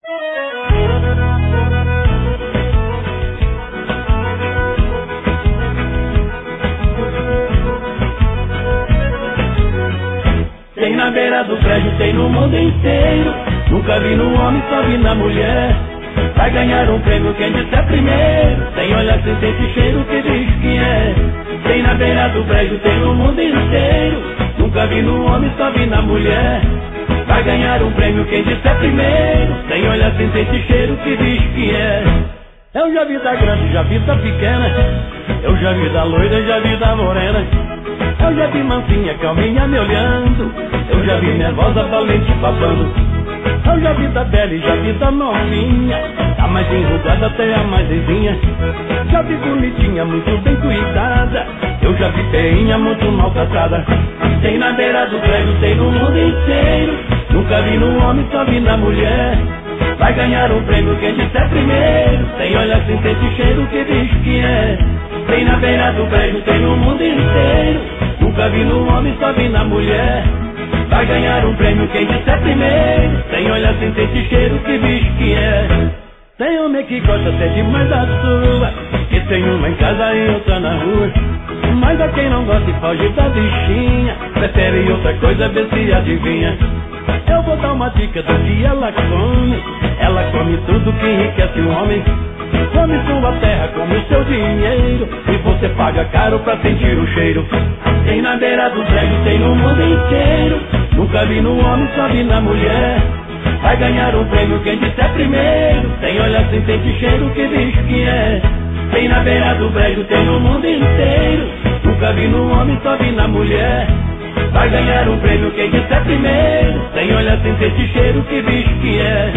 Tem na beira do prédio, tem no mundo inteiro. Nunca vi no homem, só vi na mulher. Vai ganhar um prêmio quem disser primeiro. Tem olhar sem sente cheiro que diz que é. Tem na beira do prédio, tem no mundo inteiro. Nunca vi no homem, só vi na mulher. Vai ganhar um prêmio quem disser primeiro. Tem olhar sem sente cheiro que diz que é. Eu já vi da grande, já vi da pequena. Eu já vi da loira, já vi da morena. Eu já vi mansinha, calminha me olhando. Eu já vi nervosa, valente babando. Eu já vi da bela e já vi da novinha. A mais enrugada até a mais vizinha. Já vi bonitinha, muito bem cuidada. Eu já vi feinha, muito maltratada. Tem na beira do prédio, tem no mundo inteiro. Nunca vi no homem, só vi na mulher. Vai ganhar um prêmio quem disser primeiro. Tem olhar sem sente cheiro que diz que é. Tem na beira do prédio, tem no mundo inteiro. Nunca vi no homem, só vi na mulher. Vai ganhar um prêmio quem disser primeiro. Tem olhar sem sente cheiro que diz que é. Tem homem que gosta até demais da sua, que tem uma em casa e outra na rua. Mas a quem não gosta e foge da bichinha, prefere outra coisa, ver se adivinha. Eu vou dar uma dica do que ela come. Ela come tudo que enriquece o homem. Come sua terra, come o seu dinheiro, e você paga caro pra sentir o cheiro. Tem na beira do prédio, tem no mundo inteiro. Nunca vi no homem, só vi na mulher. Vai ganhar um prêmio quem disser primeiro. Tem olhar sem sente cheiro que diz que é. Tem na beira do prédio, tem no mundo inteiro. Nunca vi no homem, só vi na mulher. Vai ganhar um prêmio quem disser primeiro. Tem olhar sem sente cheiro que diz que é.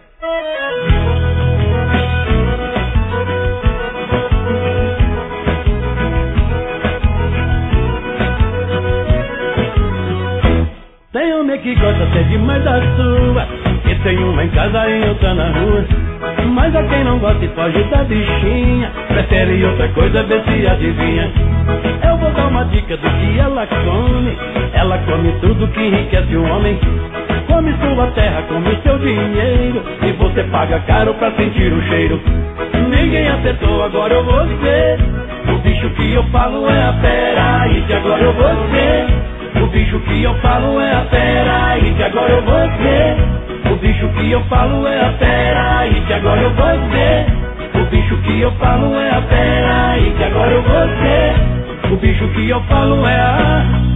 Tem homem que gosta até demais da sua, que tem uma em casa e outra na rua. Mas a quem não gosta e foge da bichinha, prefere outra coisa, ver se adivinha. Eu vou dar uma dica do que ela come. Ela come tudo que enriquece o homem. Come sua terra, come o seu dinheiro, e você paga caro pra sentir o cheiro. Ninguém acertou, agora eu vou dizer. O bicho que eu falo é a fera, e que agora eu vou dizer. O bicho que eu falo é a fera, e que agora eu vou dizer. O bicho que eu falo é a fera, e que agora eu vou dizer. O bicho que eu falo é a fera, e que agora eu vou dizer. O bicho que eu falo é a